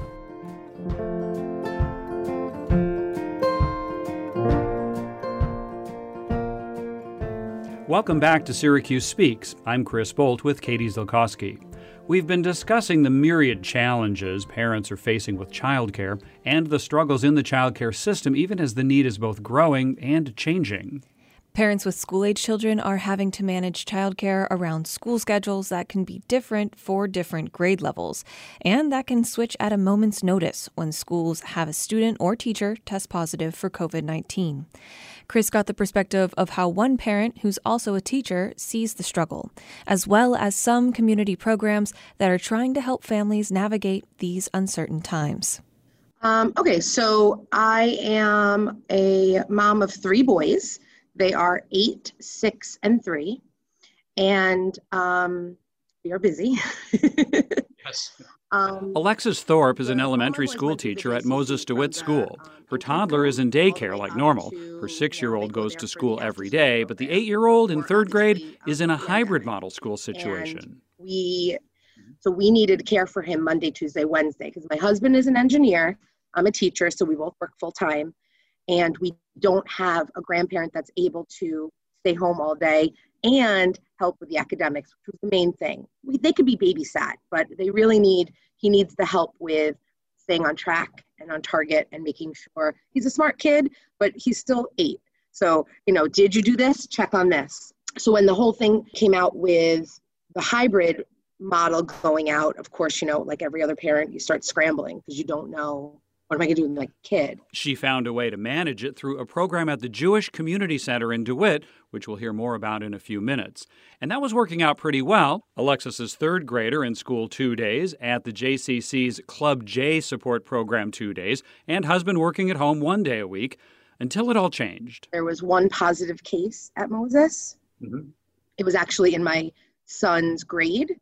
Welcome back to Syracuse Speaks. I'm Chris Bolt with Katie Zilkowski. We've been discussing the myriad challenges parents are facing with childcare and the struggles in the childcare system, even as the need is both growing and changing. Parents with school-age children are having to manage childcare around school schedules that can be different for different grade levels, and that can switch at a moment's notice when schools have a student or teacher test positive for COVID nineteen. Chris got the perspective of how one parent, who's also a teacher, sees the struggle, as well as some community programs that are trying to help families navigate these uncertain times. Um, okay, so I am a mom of three boys. They are eight, six, and three, and um, we are busy. Yes. Um, Alexis Thorpe is an elementary school teacher at Moses DeWitt School. Her toddler is in daycare like normal. Her six-year-old goes to school every day, but the eight-year-old in third grade is in a hybrid model school situation. And we, so we needed to care for him Monday, Tuesday, Wednesday, because my husband is an engineer. I'm a teacher, so we both work full-time. And we don't have a grandparent that's able to stay home all day and help with the academics, which was the main thing. We, they could be babysat, but they really need, he needs the help with staying on track and on target and making sure he's a smart kid, but he's still eight. So, you know, did you do this? Check on this. So when the whole thing came out with the hybrid model going out, of course, you know, like every other parent, you start scrambling because you don't know, what am I going to do with my kid? She found a way to manage it through a program at the Jewish Community Center in DeWitt, which we'll hear more about in a few minutes. And that was working out pretty well. Alexis's third grader in school two days, at the J C C's Club J support program two days, and husband working at home one day a week, until it all changed. There was one positive case at Moses. Mm-hmm. It was actually in my son's grade.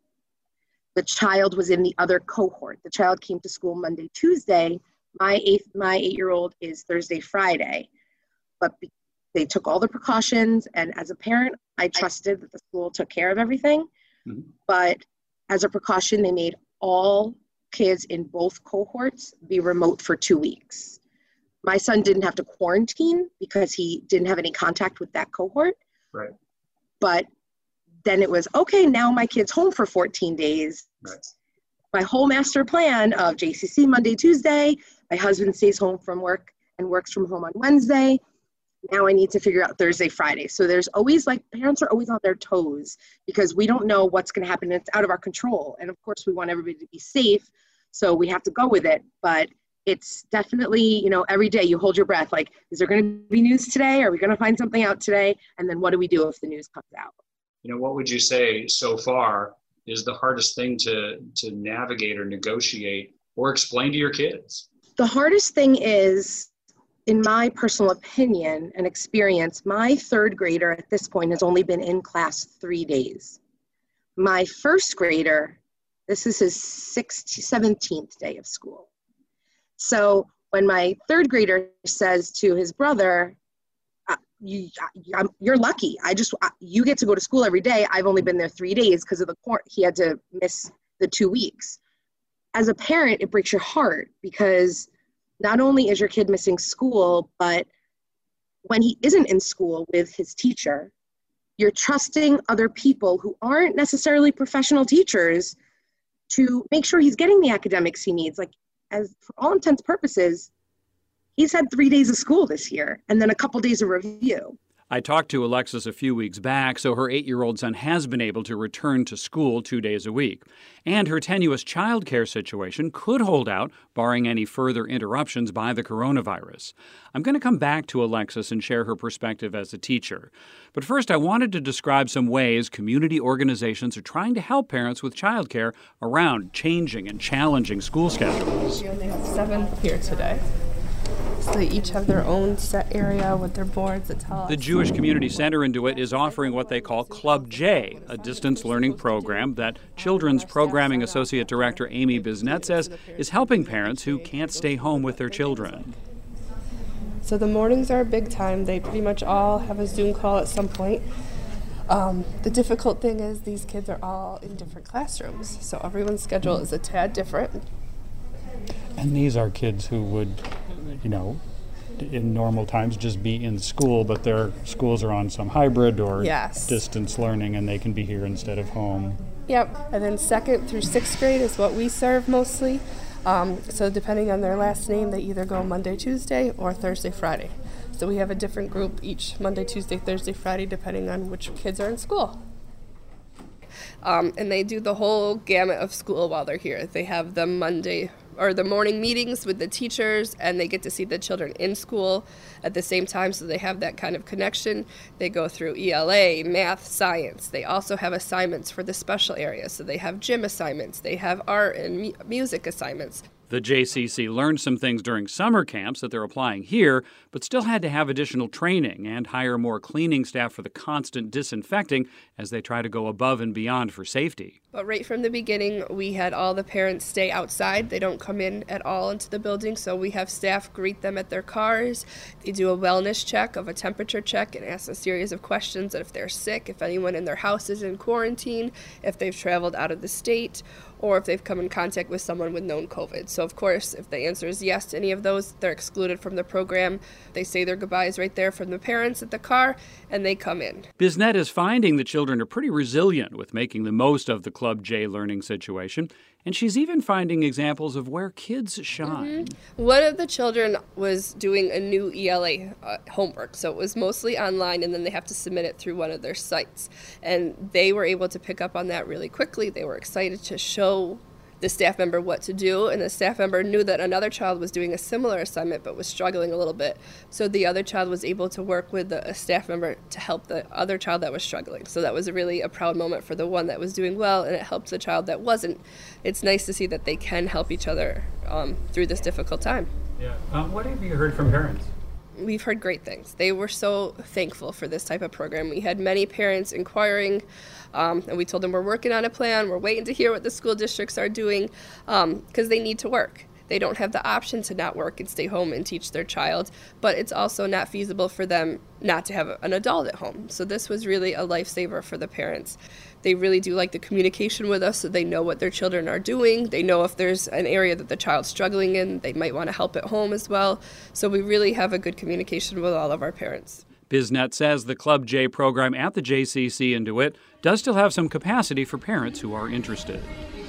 The child was in the other cohort. The child came to school Monday, Tuesday. My eighth, my eight-year-old is Thursday, Friday. But be- they took all the precautions, and as a parent, I trusted that the school took care of everything. Mm-hmm. But as a precaution, they made all kids in both cohorts be remote for two weeks. My son didn't have to quarantine because he didn't have any contact with that cohort. Right. But then it was, okay, now my kid's home for fourteen days. Right. My whole master plan of J C C Monday, Tuesday, my husband stays home from work and works from home on Wednesday. Now I need to figure out Thursday, Friday. So there's always, like, parents are always on their toes because we don't know what's going to happen. It's out of our control. And of course we want everybody to be safe. So we have to go with it. But it's definitely, you know, every day you hold your breath. Like, is there going to be news today? Are we going to find something out today? And then what do we do if the news comes out? You know, what would you say so far is the hardest thing to, to navigate or negotiate or explain to your kids? The hardest thing is, in my personal opinion and experience, my third grader at this point has only been in class three days. My first grader, this is his sixteenth, seventeenth day of school. So when my third grader says to his brother, uh, you, I'm, you're lucky. I just, uh, you get to go to school every day. I've only been there three days because of the court. He had to miss the two weeks. As a parent, it breaks your heart because not only is your kid missing school, but when he isn't in school with his teacher, you're trusting other people who aren't necessarily professional teachers to make sure he's getting the academics he needs. Like, as for all intents and purposes, he's had three days of school this year and then a couple days of review. I talked to Alexis a few weeks back, so her eight-year-old son has been able to return to school two days a week. And her tenuous childcare situation could hold out, barring any further interruptions by the coronavirus. I'm going to come back to Alexis and share her perspective as a teacher. But first, I wanted to describe some ways community organizations are trying to help parents with childcare around changing and challenging school schedules. We only have seven here today. So they each have their own set area with their boards that tell us. The Jewish Community Center in DeWitt is offering what they call Club J, a distance learning program that Children's Programming Associate Director Amy Bisnet says is helping parents who can't stay home with their children. So the mornings are a big time. They pretty much all have a Zoom call at some point. Um, the difficult thing is these kids are all in different classrooms, so everyone's schedule is a tad different. And these are kids who would, you know, in normal times just be in school, but their schools are on some hybrid or yes. distance learning, and they can be here instead of home. Yep, and then second through sixth grade is what we serve mostly. Um, so depending on their last name, they either go Monday, Tuesday, or Thursday, Friday. So we have a different group each Monday, Tuesday, Thursday, Friday, depending on which kids are in school. Um, and they do the whole gamut of school while they're here. They have the Monday or the morning meetings with the teachers, and they get to see the children in school at the same time, so they have that kind of connection. They go through E L A, math, science. They also have assignments for the special areas, so they have gym assignments. They have art and mu- music assignments. The J C C learned some things during summer camps that they're applying here, but still had to have additional training and hire more cleaning staff for the constant disinfecting as they try to go above and beyond for safety. But right from the beginning, we had all the parents stay outside. They don't come in at all into the building, so we have staff greet them at their cars. They do a wellness check of a temperature check and ask a series of questions that if they're sick, if anyone in their house is in quarantine, if they've traveled out of the state, or if they've come in contact with someone with known COVID. So So, of course, if the answer is yes to any of those, they're excluded from the program. They say their goodbyes right there from the parents at the car, and they come in. Biznett is finding the children are pretty resilient with making the most of the Club J learning situation, and she's even finding examples of where kids shine. Mm-hmm. One of the children was doing a new E L A uh, homework, so it was mostly online, and then they have to submit it through one of their sites. And they were able to pick up on that really quickly. They were excited to show the staff member what to do, and the staff member knew that another child was doing a similar assignment but was struggling a little bit. So the other child was able to work with the, a staff member to help the other child that was struggling. So that was a really a proud moment for the one that was doing well, and it helped the child that wasn't. It's nice to see that they can help each other um, through this difficult time. Yeah. Um, what have you heard from parents? We've heard great things. They were so thankful for this type of program. We had many parents inquiring, um, and we told them we're working on a plan. We're waiting to hear what the school districts are doing because um, they need to work. They don't have the option to not work and stay home and teach their child, but it's also not feasible for them not to have an adult at home. So this was really a lifesaver for the parents. They really do like the communication with us, so they know what their children are doing. They know if there's an area that the child's struggling in, they might want to help at home as well. So we really have a good communication with all of our parents. Biznett says the Club J program at the J C C in DeWitt does still have some capacity for parents who are interested.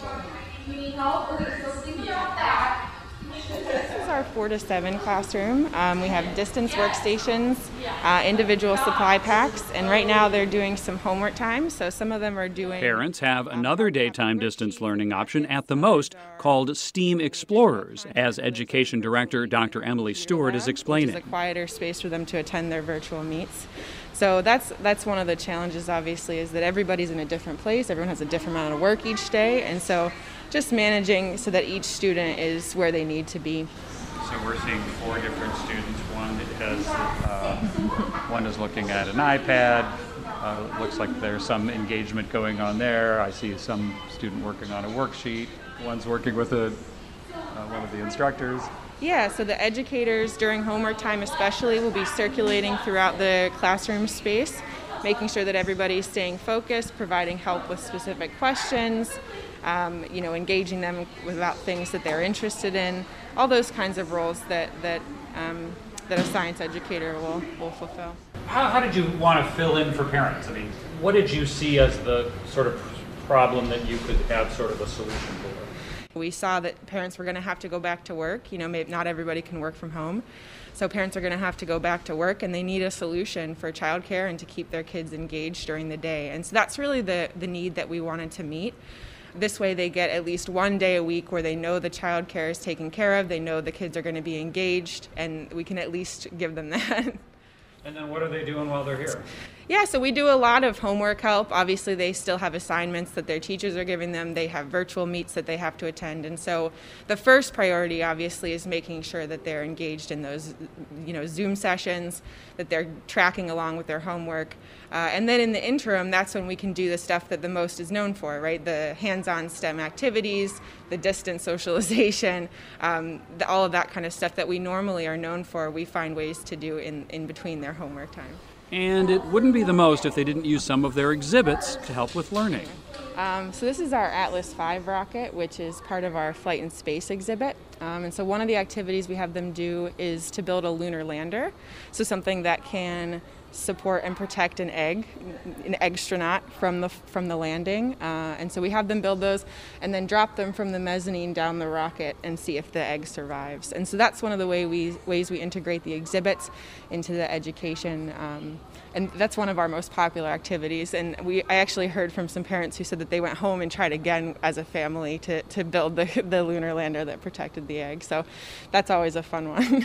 You need help? We're going to still sleep about that. This is our four to seven classroom. Um, we have distance workstations, uh, individual supply packs, and right now they're doing some homework time, so some of them are doing... Parents have another daytime distance learning option at the most called STEAM Explorers, as Education Director Doctor Emily Stewart is explaining. It's a quieter space for them to attend their virtual meets. So that's that's one of the challenges, obviously, is that everybody's in a different place. Everyone has a different amount of work each day, and so just managing so that each student is where they need to be. So we're seeing four different students. One has, uh, one is looking at an iPad. Uh, looks like there's some engagement going on there. I see some student working on a worksheet. One's working with a, uh, one of the instructors. Yeah, so the educators during homework time especially will be circulating throughout the classroom space, making sure that everybody's staying focused, providing help with specific questions, um, you know, engaging them about things that they're interested in, all those kinds of roles that that um, that a science educator will, will fulfill. How, how did you want to fill in for parents? I mean, what did you see as the sort of problem that you could have sort of a solution for? We saw that parents were going to have to go back to work. You know, maybe not everybody can work from home. So parents are going to have to go back to work, and they need a solution for childcare and to keep their kids engaged during the day. And so that's really the, the need that we wanted to meet. This way they get at least one day a week where they know the childcare is taken care of, they know the kids are going to be engaged, and we can at least give them that. And then what are they doing while they're here? Yeah, so we do a lot of homework help. Obviously, they still have assignments that their teachers are giving them. They have virtual meets that they have to attend. And so the first priority, obviously, is making sure that they're engaged in those, you know, Zoom sessions, that they're tracking along with their homework. Uh, and then in the interim, that's when we can do the stuff that the most is known for, right? The hands-on STEM activities, the distance socialization, um, the, all of that kind of stuff that we normally are known for, we find ways to do in, in between their homework time. And it wouldn't be the most if they didn't use some of their exhibits to help with learning. Um, so this is our Atlas five rocket, which is part of our Flight in Space exhibit. Um, and so one of the activities we have them do is to build a lunar lander, so something that can support and protect an egg, an eggstronaut from the from the landing. Uh, and so we have them build those and then drop them from the mezzanine down the rocket and see if the egg survives. And so that's one of the way we, ways we integrate the exhibits into the education. Um, and that's one of our most popular activities. And we I actually heard from some parents who said that they went home and tried again as a family to, to build the, the lunar lander that protected the egg. So that's always a fun one.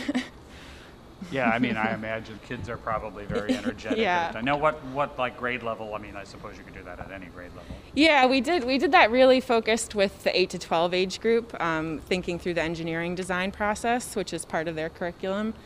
Yeah, I mean, I imagine kids are probably very energetic. Yeah. I know what, what like grade level. I mean, I suppose you could do that at any grade level. Yeah, we did. We did that really focused with the eight to twelve age group, um, thinking through the engineering design process, which is part of their curriculum.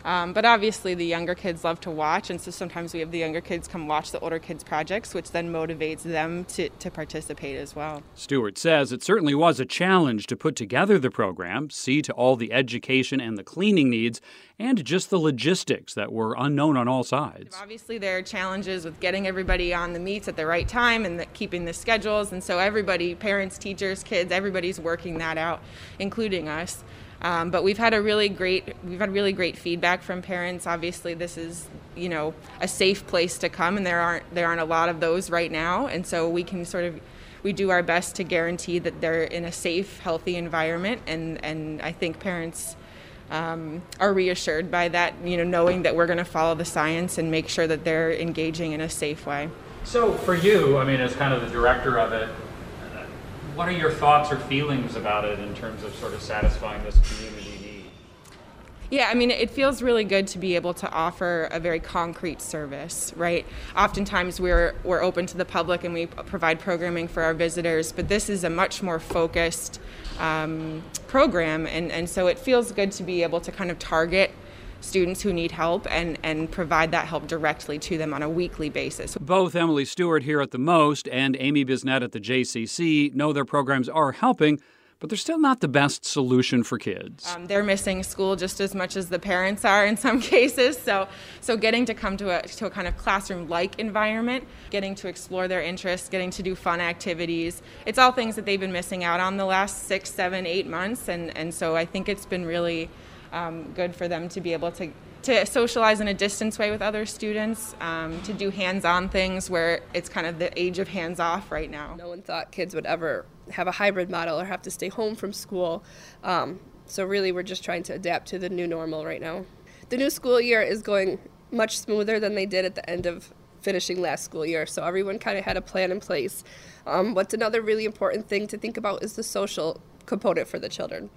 Um, but obviously the younger kids love to watch, and so sometimes we have the younger kids come watch the older kids' projects, which then motivates them to, to participate as well. Stewart says it certainly was a challenge to put together the program, see to all the education and the cleaning needs, and just the logistics that were unknown on all sides. Obviously there are challenges with getting everybody on the meets at the right time and the, keeping the schedules, and so everybody, parents, teachers, kids, everybody's working that out, including us. Um, but we've had a really great, we've had really great feedback from parents. Obviously, this is, you know, a safe place to come, and there aren't there aren't a lot of those right now. And so we can sort of, we do our best to guarantee that they're in a safe, healthy environment. And and I think parents um, are reassured by that, you know, knowing that we're going to follow the science and make sure that they're engaging in a safe way. So for you, I mean, as kind of the director of it, what are your thoughts or feelings about it in terms of sort of satisfying this community need? Yeah, I mean, it feels really good to be able to offer a very concrete service, right? Oftentimes we're we're open to the public and we provide programming for our visitors, but this is a much more focused um, program, and, and so it feels good to be able to kind of target students who need help and, and provide that help directly to them on a weekly basis. Both Emily Stewart here at the MOST and Amy Bisnet at the J C C know their programs are helping, but they're still not the best solution for kids. Um, they're missing school just as much as the parents are in some cases. So so getting to come to a, to a kind of classroom-like environment, getting to explore their interests, getting to do fun activities, it's all things that they've been missing out on the last six, seven, eight months. And, and so I think it's been really Um, good for them to be able to, to socialize in a distance way with other students, um, to do hands-on things where it's kind of the age of hands-off right now. No one thought kids would ever have a hybrid model or have to stay home from school. Um, so really we're just trying to adapt to the new normal right now. The new school year is going much smoother than they did at the end of finishing last school year. So everyone kind of had a plan in place. Um, what's another really important thing to think about is the social component for the children.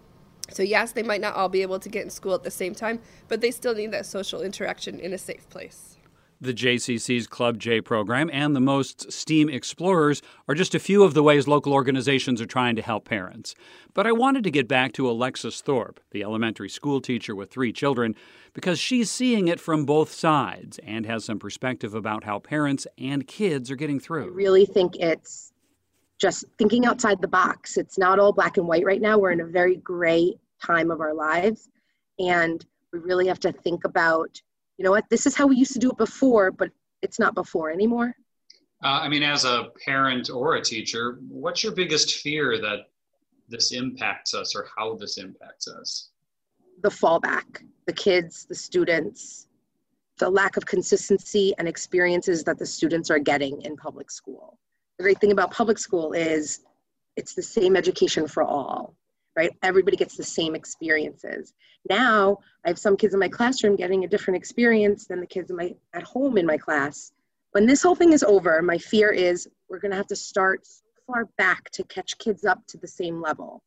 So yes, they might not all be able to get in school at the same time, but they still need that social interaction in a safe place. The J C C's Club J program and the MOST's STEAM Explorers are just a few of the ways local organizations are trying to help parents. But I wanted to get back to Alexis Thorpe, the elementary school teacher with three children, because she's seeing it from both sides and has some perspective about how parents and kids are getting through. I really think it's just thinking outside the box. It's not all black and white right now. We're in a very gray time of our lives, and we really have to think about, you know what, this is how we used to do it before, but it's not before anymore. Uh, I mean, as a parent or a teacher, what's your biggest fear that this impacts us or how this impacts us? The fallback, the kids, the students, the lack of consistency and experiences that the students are getting in public school. The great thing about public school is it's the same education for all, right? Everybody gets the same experiences. Now, I have some kids in my classroom getting a different experience than the kids in my, at home in my class. When this whole thing is over, my fear is we're gonna have to start so far back to catch kids up to the same level.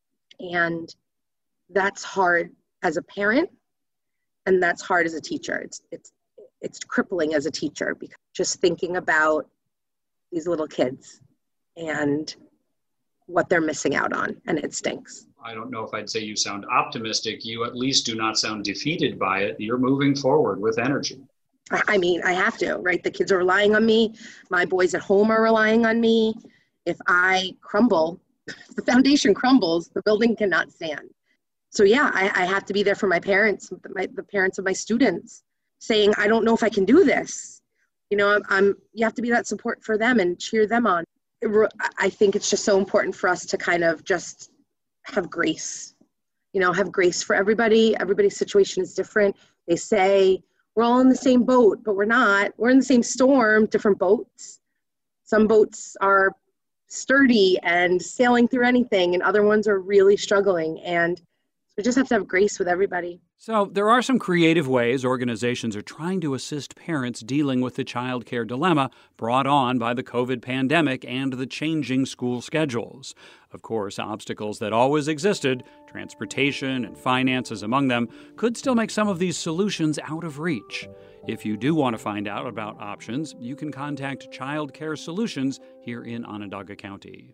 And that's hard as a parent, and that's hard as a teacher. It's, it's, it's crippling as a teacher, because just thinking about these little kids and what they're missing out on, and it stinks. I don't know if I'd say you sound optimistic. You at least do not sound defeated by it. You're moving forward with energy. I mean, I have to, right? The kids are relying on me. My boys at home are relying on me. If I crumble, if the foundation crumbles, the building cannot stand. So yeah, I, I have to be there for my parents, my, the parents of my students, saying, I don't know if I can do this. You know, I'm, I'm, you have to be that support for them and cheer them on. It, I think it's just so important for us to kind of just have grace, you know, have grace for everybody. Everybody's situation is different. They say we're all in the same boat, but we're not. We're in the same storm, different boats. Some boats are sturdy and sailing through anything, and other ones are really struggling. And we just have to have grace with everybody. So there are some creative ways organizations are trying to assist parents dealing with the child care dilemma brought on by the COVID pandemic and the changing school schedules. Of course, obstacles that always existed, transportation and finances among them, could still make some of these solutions out of reach. If you do want to find out about options, you can contact Child Care Solutions here in Onondaga County.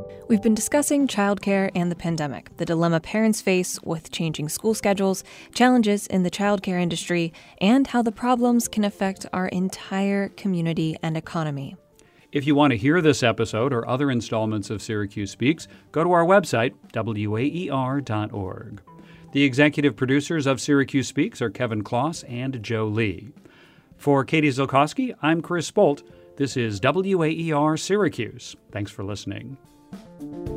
We've been discussing childcare and the pandemic, the dilemma parents face with changing school schedules, challenges in the childcare industry, and how the problems can affect our entire community and economy. If you want to hear this episode or other installments of Syracuse Speaks, go to our website, W A E R dot org. The executive producers of Syracuse Speaks are Kevin Kloss and Joe Lee. For Katie Zilkowski, I'm Chris Spolt. This is W A E R Syracuse. Thanks for listening.